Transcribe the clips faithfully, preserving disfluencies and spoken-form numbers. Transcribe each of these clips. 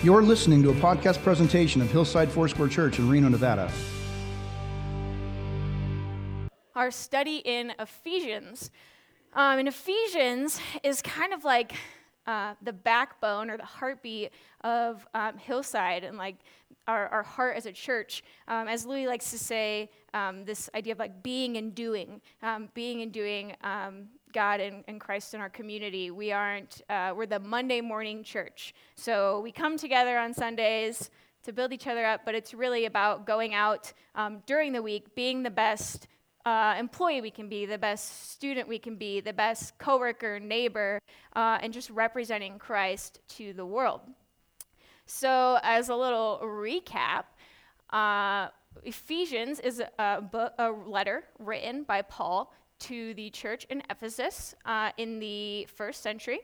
You're listening to a podcast presentation of Hillside Foursquare Church in Reno, Nevada. Our study in Ephesians. Um, and Ephesians is kind of like uh, the backbone or the heartbeat of um, Hillside and like our, our heart as a church. Um, as Louis likes to say, um, this idea of like being and doing, um, being and doing um, God and, and Christ in our community. We aren't, uh, we're the Monday morning church. So we come together on Sundays to build each other up, but it's really about going out um, during the week, being the best Uh, employee we can be, the best student we can be, the best coworker, neighbor, uh, and just representing Christ to the world. So as a little recap, uh, Ephesians is a, book, a letter written by Paul to the church in Ephesus uh, in the first century.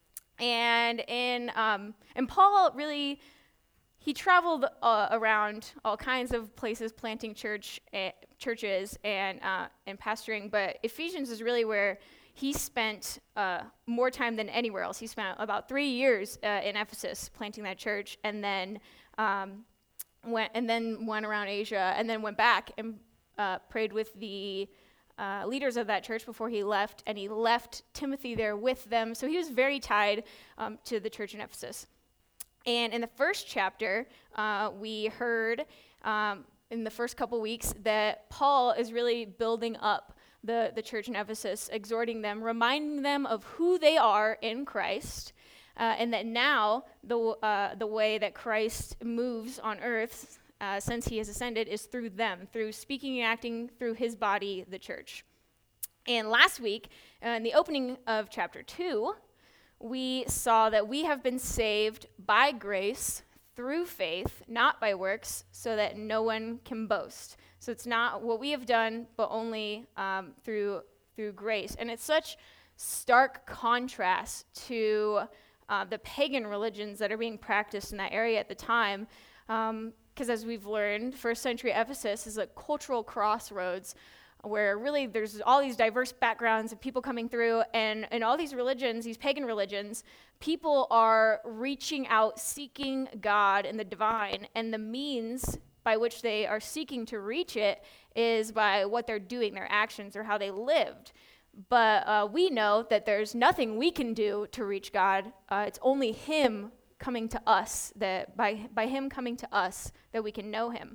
And in um, and Paul really, he traveled uh, around all kinds of places planting church uh, churches and uh, and pastoring, but Ephesians is really where he spent uh, more time than anywhere else. He spent about three years uh, in Ephesus planting that church, and then um, went and then went around Asia, and then went back and uh, prayed with the uh, leaders of that church before he left, and he left Timothy there with them. So he was very tied um, to the church in Ephesus. And in the first chapter, uh, we heard um, in the first couple weeks that Paul is really building up the, the church in Ephesus, exhorting them, reminding them of who they are in Christ, uh, and that now the uh, the way that Christ moves on earth uh, since he has ascended is through them, through speaking and acting through his body, the church. And last week, uh, in the opening of chapter two, we saw that we have been saved by grace through faith, not by works, so that no one can boast. So it's not what we have done, but only um, through through grace. And it's such stark contrast to uh, the pagan religions that are being practiced in that area at the time. Because um, as we've learned, first century Ephesus is a cultural crossroads where really there's all these diverse backgrounds of people coming through, and in all these religions, these pagan religions, people are reaching out, seeking God and the divine, and the means by which they are seeking to reach it is by what they're doing, their actions, or how they lived. But uh, we know that there's nothing we can do to reach God. Uh, it's only Him coming to us, that by, by Him coming to us, that we can know Him.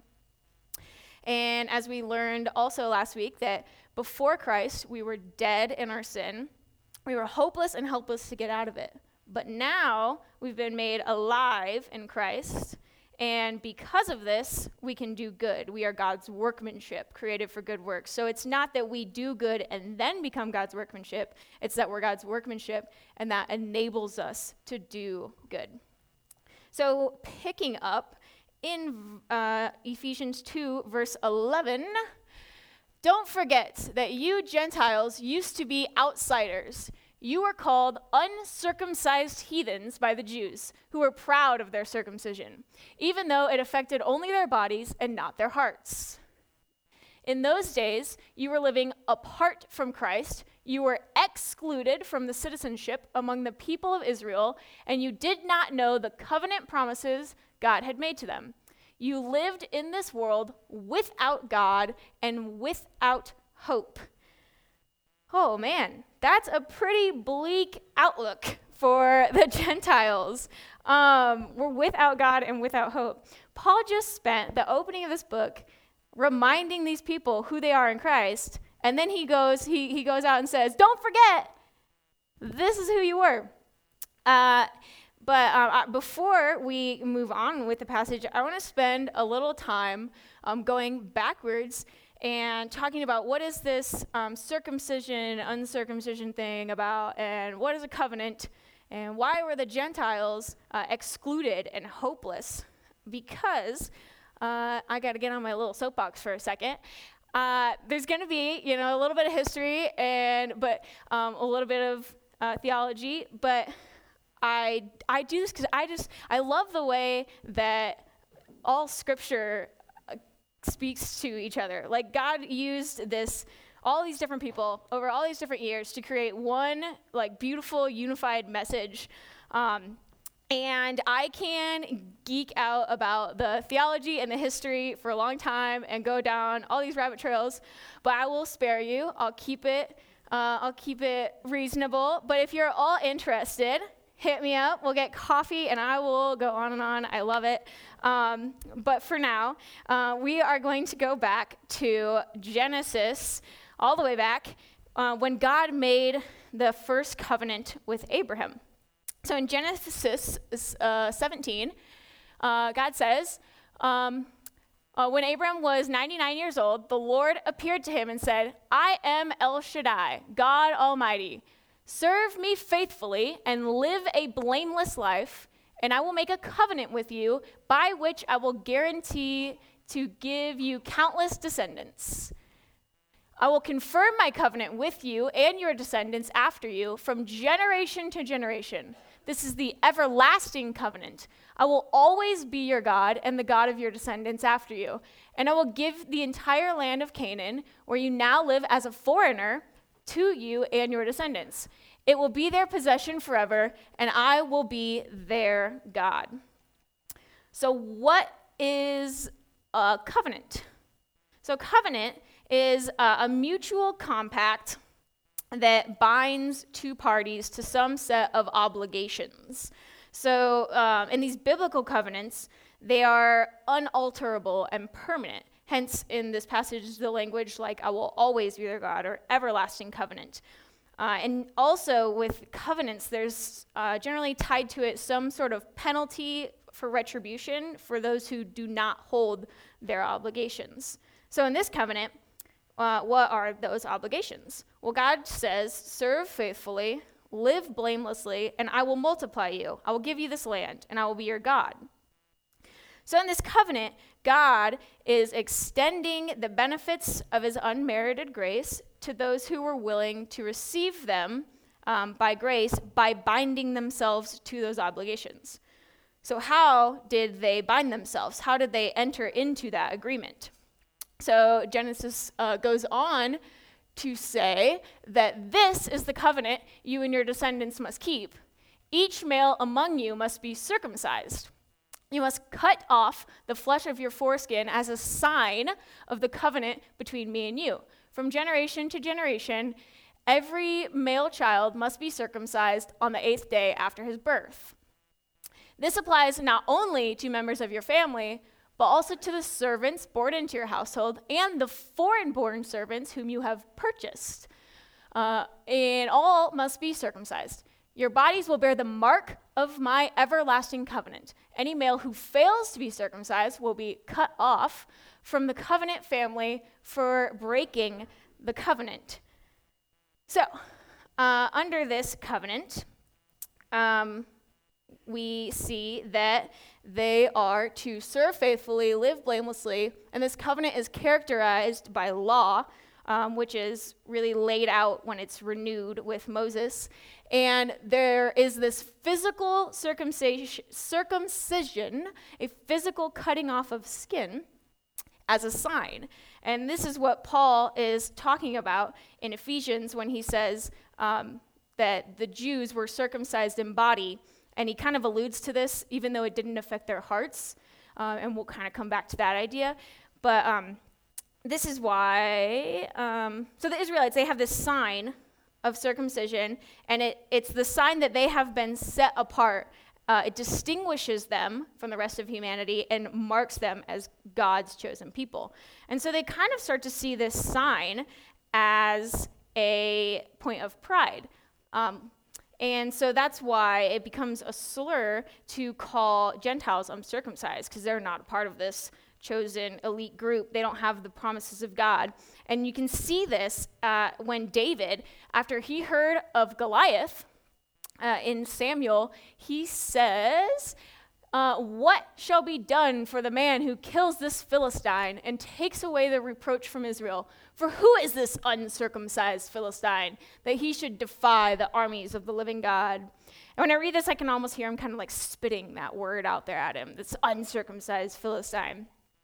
And as we learned also last week, that before Christ, we were dead in our sin. We were hopeless and helpless to get out of it. But now we've been made alive in Christ. And because of this, we can do good. We are God's workmanship, created for good works. So it's not that we do good and then become God's workmanship. It's that we're God's workmanship, and that enables us to do good. So picking up, in uh, Ephesians two, verse eleven, don't forget that you Gentiles used to be outsiders. You were called uncircumcised heathens by the Jews, who were proud of their circumcision, even though it affected only their bodies and not their hearts. In those days, you were living apart from Christ. You were excluded from the citizenship among the people of Israel, and you did not know the covenant promises God had made to them. You lived in this world without God and without hope. Oh man, that's a pretty bleak outlook for the Gentiles. Um, we're without God and without hope. Paul just spent the opening of this book reminding these people who they are in Christ, and then he goes he, he goes out and says, don't forget, this is who you were. Uh, But uh, before we move on with the passage, I want to spend a little time um, going backwards and talking about what is this um, circumcision, uncircumcision thing about, and what is a covenant, and why were the Gentiles uh, excluded and hopeless? Because uh, I got to get on my little soapbox for a second. Uh, there's going to be, you know, a little bit of history and but um, a little bit of uh, theology, but I I do this because I just, I love the way that all Scripture speaks to each other. Like, God used this, all these different people over all these different years to create one, like, beautiful, unified message. Um, And I can geek out about the theology and the history for a long time and go down all these rabbit trails, but I will spare you. I'll keep it, uh, I'll keep it reasonable. But if you're all interested, hit me up. We'll get coffee, and I will go on and on. I love it. Um, but for now, uh, we are going to go back to Genesis, all the way back, uh, when God made the first covenant with Abraham. So in Genesis uh, seventeen, uh, God says, um, uh, when Abram was ninety-nine years old, the Lord appeared to him and said, I am El Shaddai, God Almighty. Serve me faithfully and live a blameless life, and I will make a covenant with you by which I will guarantee to give you countless descendants. I will confirm my covenant with you and your descendants after you from generation to generation. This is the everlasting covenant. I will always be your God and the God of your descendants after you. And I will give the entire land of Canaan, where you now live as a foreigner, to you and your descendants. It will be their possession forever, and I will be their God. So what is a covenant? So covenant is uh, a mutual compact that binds two parties to some set of obligations. So um, in these biblical covenants, they are unalterable and permanent. Hence, in this passage, the language like, I will always be their God, or everlasting covenant. Uh, and also with covenants, there's uh, generally tied to it some sort of penalty for retribution for those who do not hold their obligations. So in this covenant, Uh, what are those obligations? Well, God says, serve faithfully, live blamelessly, and I will multiply you. I will give you this land, and I will be your God. So in this covenant, God is extending the benefits of his unmerited grace to those who were willing to receive them um, by grace by binding themselves to those obligations. So how did they bind themselves? How did they enter into that agreement? So Genesis uh, goes on to say that this is the covenant you and your descendants must keep. Each male among you must be circumcised. You must cut off the flesh of your foreskin as a sign of the covenant between me and you. From generation to generation, every male child must be circumcised on the eighth day after his birth. This applies not only to members of your family, but also to the servants born into your household and the foreign-born servants whom you have purchased. Uh, and all must be circumcised. Your bodies will bear the mark of my everlasting covenant. Any male who fails to be circumcised will be cut off from the covenant family for breaking the covenant. So, uh, under this covenant, um, we see that they are to serve faithfully, live blamelessly, and this covenant is characterized by law, um, which is really laid out when it's renewed with Moses. And there is this physical circumcision, circumcision, a physical cutting off of skin as a sign. And this is what Paul is talking about in Ephesians when he says um, that the Jews were circumcised in body. And he kind of alludes to this, even though it didn't affect their hearts. Uh, and we'll kind of come back to that idea. But um, this is why, um, so the Israelites, they have this sign of circumcision, and it, it's the sign that they have been set apart. Uh, it distinguishes them from the rest of humanity and marks them as God's chosen people. And so they kind of start to see this sign as a point of pride. Um, And so that's why it becomes a slur to call Gentiles uncircumcised, because they're not a part of this chosen elite group. They don't have the promises of God. And you can see this uh, when David, after he heard of Goliath uh, in Samuel, he says, uh, what shall be done for the man who kills this Philistine and takes away the reproach from Israel? For who is this uncircumcised Philistine, that he should defy the armies of the living God? And when I read this, I can almost hear him kind of like spitting that word out there at him, this uncircumcised Philistine.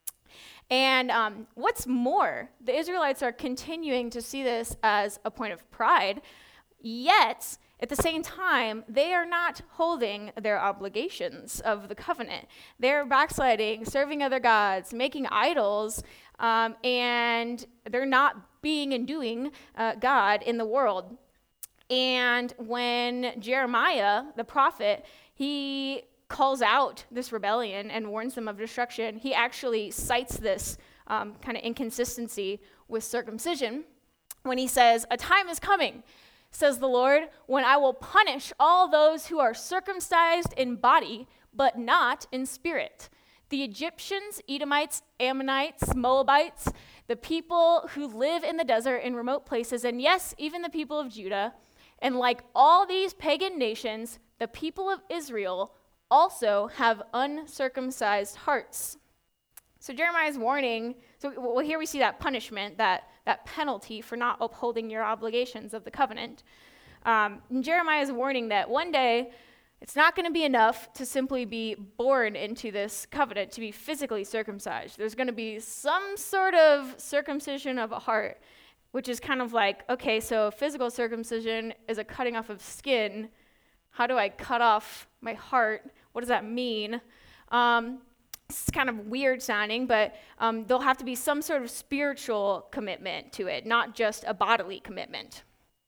And um, what's more, the Israelites are continuing to see this as a point of pride, yet At the same time, they are not holding their obligations of the covenant. They're backsliding, serving other gods, making idols, um, and they're not being and doing uh, God in the world. And when Jeremiah, the prophet, he calls out this rebellion and warns them of destruction, he actually cites this um, kind of inconsistency with circumcision when he says, "A time is coming, says the Lord, when I will punish all those who are circumcised in body, but not in spirit. The Egyptians, Edomites, Ammonites, Moabites, the people who live in the desert in remote places, and yes, even the people of Judah. And like all these pagan nations, the people of Israel also have uncircumcised hearts." So Jeremiah's warning, so well, here we see that punishment, that, that penalty for not upholding your obligations of the covenant. Um, and Jeremiah is warning that one day it's not going to be enough to simply be born into this covenant, to be physically circumcised. There's going to be some sort of circumcision of a heart, which is kind of like, okay, so physical circumcision is a cutting off of skin. How do I cut off my heart? What does that mean? Um, It's kind of weird sounding, but um, there'll have to be some sort of spiritual commitment to it, not just a bodily commitment.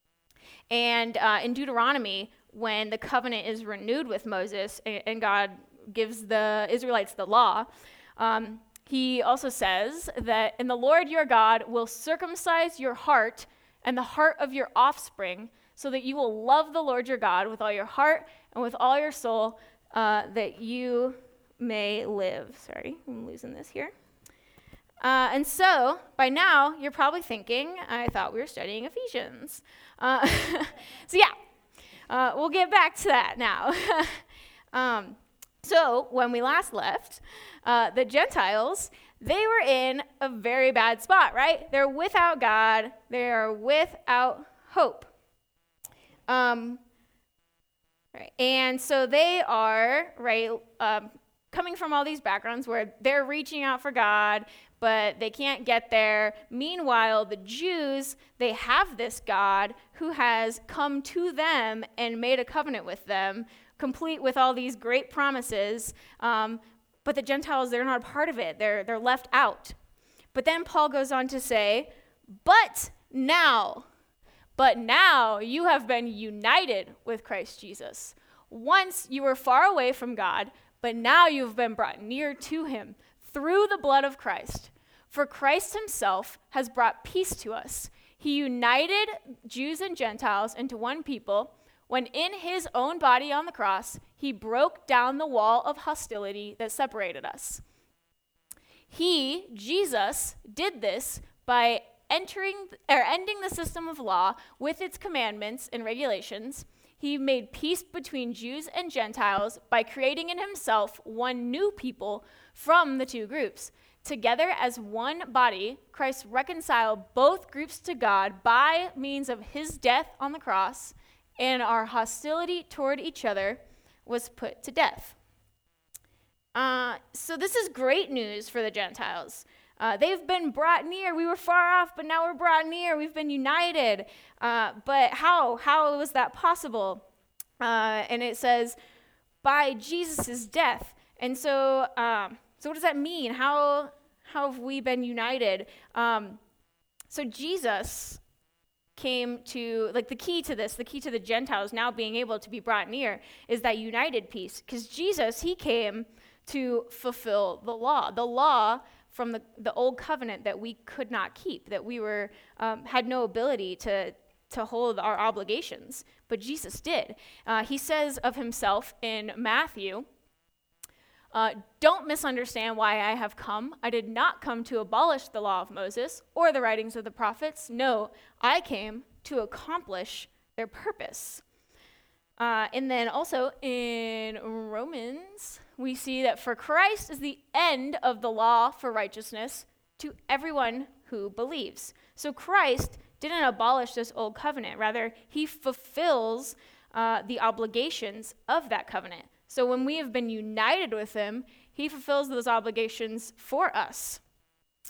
And uh, in Deuteronomy, when the covenant is renewed with Moses and, and God gives the Israelites the law, um, he also says that, "And the Lord your God will circumcise your heart and the heart of your offspring, so that you will love the Lord your God with all your heart and with all your soul, uh, that you may live." Sorry, I'm losing this here. Uh, and so, by now, you're probably thinking, I thought we were studying Ephesians. Uh, so yeah, uh, we'll get back to that now. um, so, when we last left, uh, the Gentiles, they were in a very bad spot, right? They're without God. They are without hope. Um, right, and so they are, right, um, coming from all these backgrounds where they're reaching out for God, but they can't get there. Meanwhile, the Jews, they have this God who has come to them and made a covenant with them, complete with all these great promises. Um, but the Gentiles, they're not a part of it. They're, they're left out. But then Paul goes on to say, but now, but now you have been united with Christ Jesus. Once you were far away from God, but now you've been brought near to him through the blood of Christ. For Christ himself has brought peace to us. He united Jews and Gentiles into one people when in his own body on the cross, he broke down the wall of hostility that separated us. He, Jesus, did this by entering or ending the system of law with its commandments and regulations. He made peace between Jews and Gentiles by creating in himself one new people from the two groups. Together as one body, Christ reconciled both groups to God by means of his death on the cross, and our hostility toward each other was put to death. Uh, so this is great news for the Gentiles. Uh, they've been brought near. We were far off, but now we're brought near. We've been united. Uh, but how? How was that possible? Uh, and it says, by Jesus' death. And so, um, so what does that mean? How, how have we been united? Um, so Jesus came to, like the key to this, the key to the Gentiles now being able to be brought near is that united peace. Because Jesus, he came to fulfill the law. The law from the, the old covenant that we could not keep, that we were um, had no ability to, to hold our obligations, but Jesus did. Uh, he says of himself in Matthew, uh, don't misunderstand why I have come. I did not come to abolish the law of Moses or the writings of the prophets. No, I came to accomplish their purpose. Uh, and then also in Romans, we see that for Christ is the end of the law for righteousness to everyone who believes. So Christ didn't abolish this old covenant. Rather, he fulfills uh, the obligations of that covenant. So when we have been united with him, he fulfills those obligations for us.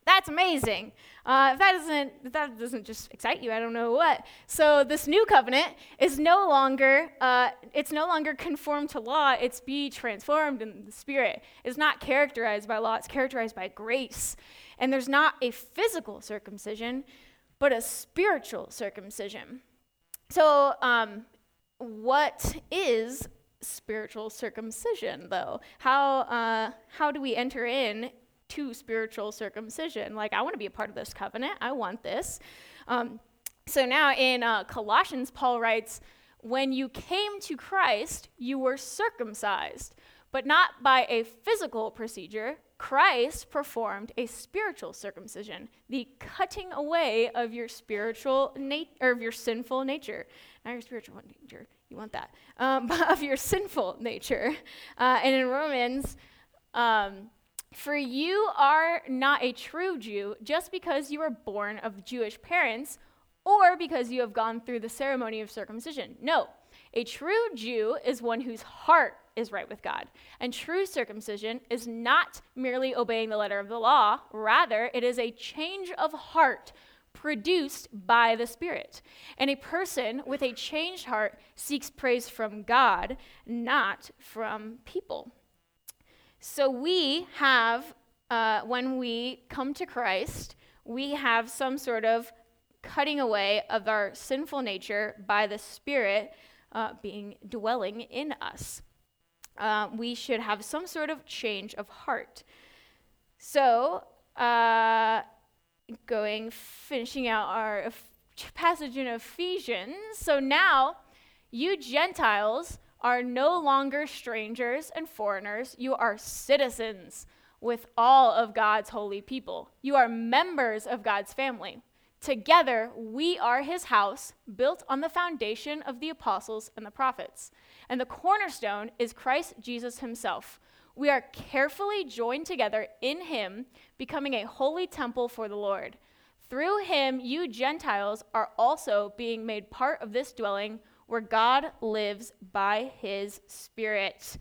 That's amazing. Uh, if that doesn't if that doesn't just excite you, I don't know what. So this new covenant is no longer uh, it's no longer conformed to law. It's be transformed in the Spirit. It's not characterized by law. It's characterized by grace. And there's not a physical circumcision, but a spiritual circumcision. So um, what is spiritual circumcision, though? How uh, how do we enter in to spiritual circumcision? Like, I want to be a part of this covenant. I want this. Um, so now in uh, Colossians, Paul writes, when you came to Christ, you were circumcised, but not by a physical procedure. Christ performed a spiritual circumcision, the cutting away of your spiritual nat- or of your sinful nature. Not your spiritual nature, you want that, um, but of your sinful nature. Uh, and in Romans, um, for you are not a true Jew just because you were born of Jewish parents or because you have gone through the ceremony of circumcision. No, a true Jew is one whose heart is right with God. And true circumcision is not merely obeying the letter of the law. Rather, it is a change of heart produced by the Spirit. And a person with a changed heart seeks praise from God, not from people. So we have, uh, when we come to Christ, we have some sort of cutting away of our sinful nature by the Spirit uh, being dwelling in us. Uh, we should have some sort of change of heart. So, uh, going, finishing out our passage in Ephesians. So now, you Gentiles are no longer strangers and foreigners. You are citizens with all of God's holy people. You are members of God's family. Together, we are his house, built on the foundation of the apostles and the prophets. And the cornerstone is Christ Jesus himself. We are carefully joined together in him, becoming a holy temple for the Lord. Through him, you Gentiles are also being made part of this dwelling where God lives by his Spirit.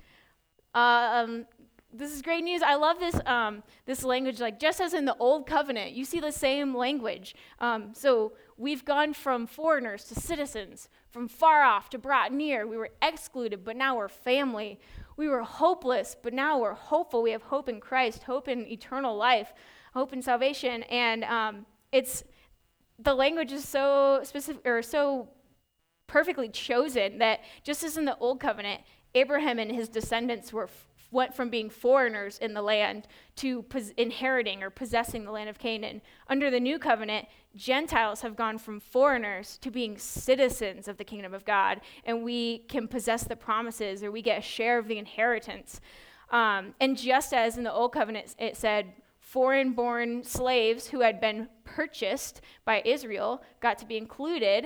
Um, this is great news. I love this um, this language, like just as in the Old Covenant, you see the same language. Um, so we've gone from foreigners to citizens, from far off to brought near. We were excluded, but now we're family. We were hopeless, but now we're hopeful. We have hope in Christ, hope in eternal life, hope in salvation. And um, it's the language is so specific or so perfectly chosen that just as in the Old Covenant, Abraham and his descendants were went from being foreigners in the land to pos- inheriting or possessing the land of Canaan. Under the New Covenant, Gentiles have gone from foreigners to being citizens of the kingdom of God, and we can possess the promises, or we get a share of the inheritance. Um, and just as in the Old Covenant it said, foreign-born slaves who had been purchased by Israel got to be included,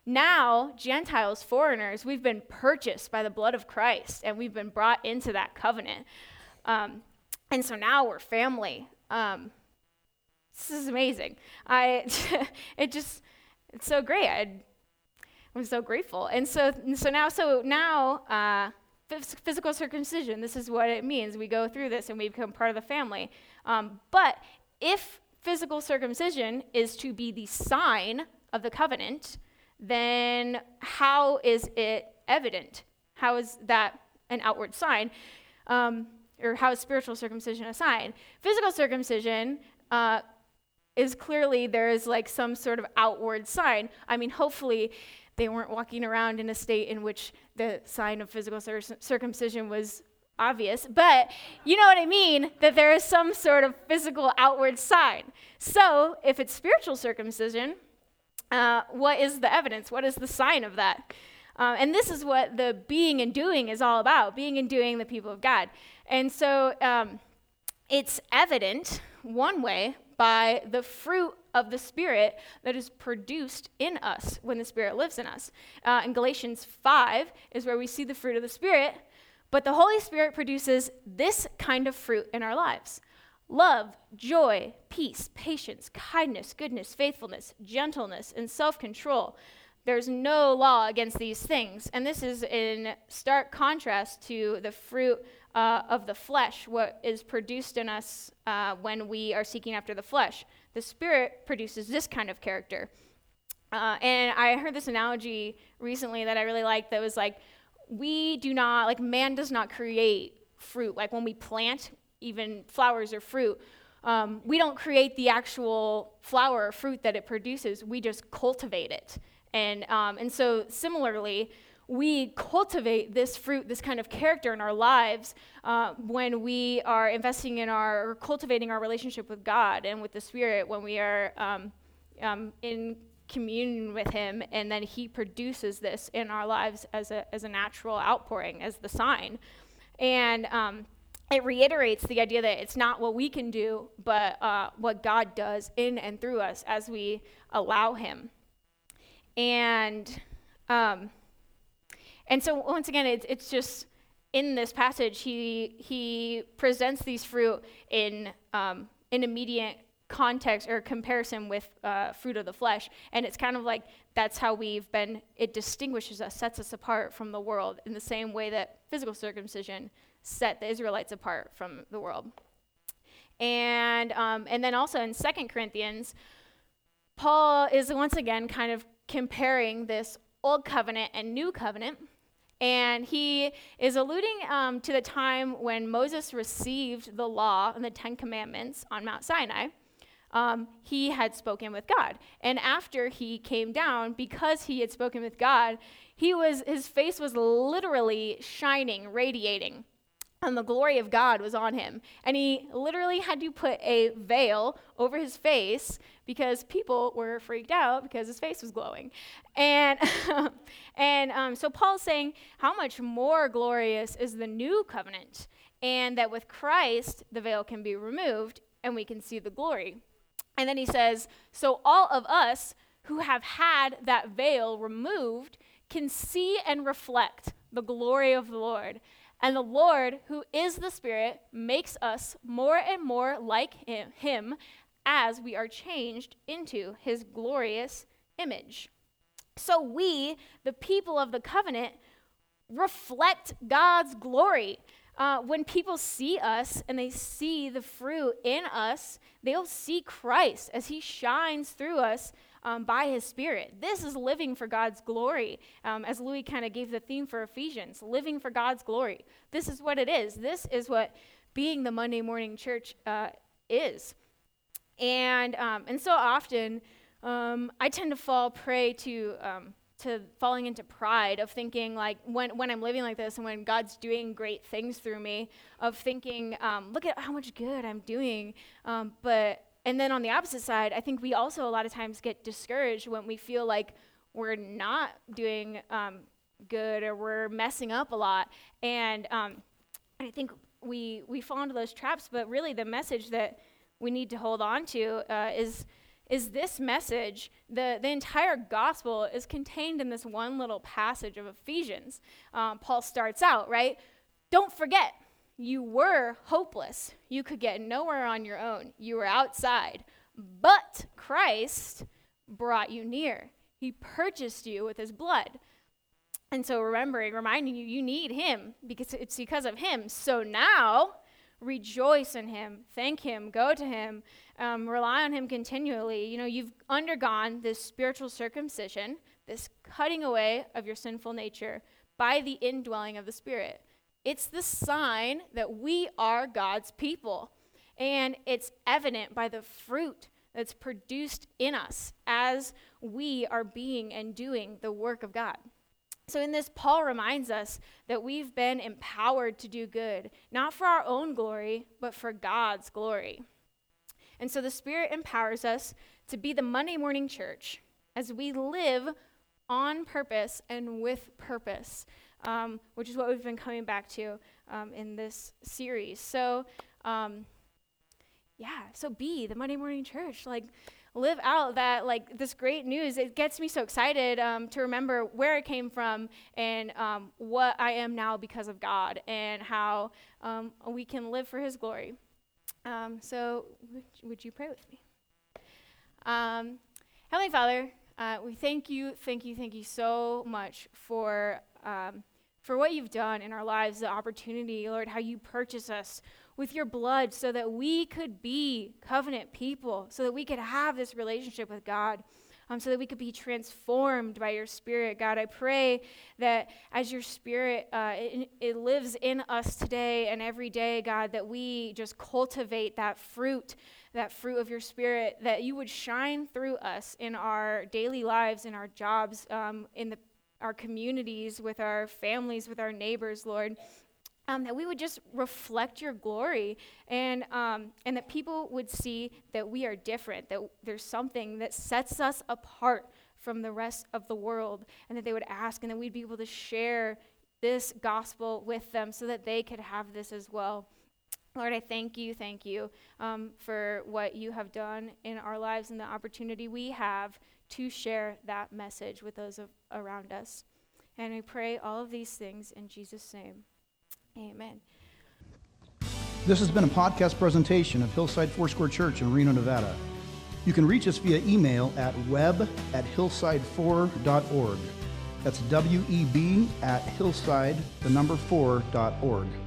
now, Gentiles, foreigners, we've been purchased by the blood of Christ, and we've been brought into that covenant. Um, and so now we're family. Um, this is amazing. I, it just, it's so great. I, I'm so grateful. And so, so now, so now, uh, physical circumcision, this is what it means. We go through this and we become part of the family. Um, but if physical circumcision is to be the sign of the covenant, then how is it evident? How is that an outward sign? Um, or how is spiritual circumcision a sign? Physical circumcision uh, is clearly there is like some sort of outward sign. I mean, hopefully they weren't walking around in a state in which the sign of physical cir- circumcision was obvious, but you know what I mean, that there is some sort of physical outward sign. So if it's spiritual circumcision, Uh, what is the evidence? What is the sign of that? Uh, and this is what the being and doing is all about, being and doing the people of God. And so um, it's evident, one way, by the fruit of the Spirit that is produced in us when the Spirit lives in us. Uh, in Galatians five is where we see the fruit of the Spirit, but the Holy Spirit produces this kind of fruit in our lives. Love, joy, peace, patience, kindness, goodness, faithfulness, gentleness, and self-control. there's no law against these things. And this is in stark contrast to the fruit uh, of the flesh, what is produced in us uh, when we are seeking after the flesh. The Spirit produces this kind of character. Uh, and I heard this analogy recently that I really liked that was like, we do not, like man does not create fruit. Like when we plant even flowers or fruit, um, we don't create the actual flower or fruit that it produces. We just cultivate it. And um, and so similarly, we cultivate this fruit, this kind of character in our lives uh, when we are investing in our, or cultivating our relationship with God and with the Spirit, when we are um, um, in communion with Him, and then He produces this in our lives as a as a natural outpouring, as the sign. And um, it reiterates the idea that it's not what we can do, but uh, what God does in and through us as we allow Him. And um, and so once again, it's it's just in this passage, he he presents these fruit in um, in immediate context or comparison with uh, fruit of the flesh, and it's kind of like that's how we've been. It distinguishes us, sets us apart from the world, in the same way that physical circumcision set the Israelites apart from the world. And um, and then also in Second Corinthians, Paul is once again kind of comparing this old covenant and new covenant, and he is alluding um, to the time when Moses received the law and the Ten Commandments on Mount Sinai. Um, he had spoken with God, and after he came down, because he had spoken with God, he was his face was literally shining, radiating, and the glory of God was on him. And he literally had to put a veil over his face because people were freaked out because his face was glowing. And and um, so Paul's saying how much more glorious is the new covenant, and that with Christ, the veil can be removed and we can see the glory. And then he says, so all of us who have had that veil removed can see and reflect the glory of the Lord. And the Lord, who is the Spirit, makes us more and more like him, him as we are changed into his glorious image. So we, the people of the covenant, reflect God's glory. Uh, when people see us and they see the fruit in us, they'll see Christ as he shines through us um, by his Spirit. This is living for God's glory, um, as Louis kind of gave the theme for Ephesians, living for God's glory. This is what it is. This is what being the Monday morning church uh, is. And um, and so often, um, I tend to fall prey to um, to falling into pride of thinking, like, when, when I'm living like this and when God's doing great things through me, of thinking, um, look at how much good I'm doing. Um, but and then on the opposite side, I think we also a lot of times get discouraged when we feel like we're not doing um, good or we're messing up a lot. And um, I think we we fall into those traps, but really the message that we need to hold on to uh, is is this message. The, the entire gospel is contained in this one little passage of Ephesians. Um, Paul starts out, right? Don't forget, you were hopeless. You could get nowhere on your own. You were outside. But Christ brought you near. He purchased you with his blood. And so remembering, reminding you, you need him because it's because of him. So now, rejoice in him, thank him, go to him, um, rely on him continually. You know, you've undergone this spiritual circumcision, this cutting away of your sinful nature by the indwelling of the Spirit. It's the sign that we are God's people, and it's evident by the fruit that's produced in us as we are being and doing the work of God. So in this, Paul reminds us that we've been empowered to do good, not for our own glory, but for God's glory. And so the Spirit empowers us to be the Monday morning church as we live on purpose and with purpose, um, which is what we've been coming back to um, in this series. So, um, yeah, so be the Monday morning church. Like, live out that, like, this great news. It gets me so excited um, to remember where it came from and um, what I am now because of God, and how um, we can live for his glory. Um, so would, would you pray with me? Um, Heavenly Father, Uh, we thank you, thank you, thank you so much for um, for what you've done in our lives, the opportunity, Lord, how you purchase us with your blood so that we could be covenant people, so that we could have this relationship with God, um, so that we could be transformed by your Spirit. God, I pray that as your Spirit, uh, it, it lives in us today and every day, God, that we just cultivate that fruit, that fruit of your Spirit, that you would shine through us in our daily lives, in our jobs, um, in the our communities, with our families, with our neighbors, Lord, um, that we would just reflect your glory, and um, and that people would see that we are different, that there's something that sets us apart from the rest of the world, and that they would ask, and that we'd be able to share this gospel with them so that they could have this as well. Lord, I thank you, thank you um, for what you have done in our lives and the opportunity we have to share that message with those of, around us. And we pray all of these things in Jesus' name. Amen. This has been a podcast presentation of Hillside Foursquare Church in Reno, Nevada. You can reach us via email at web at hillside four dot org. That's W E B at hillside, the number four, dot org.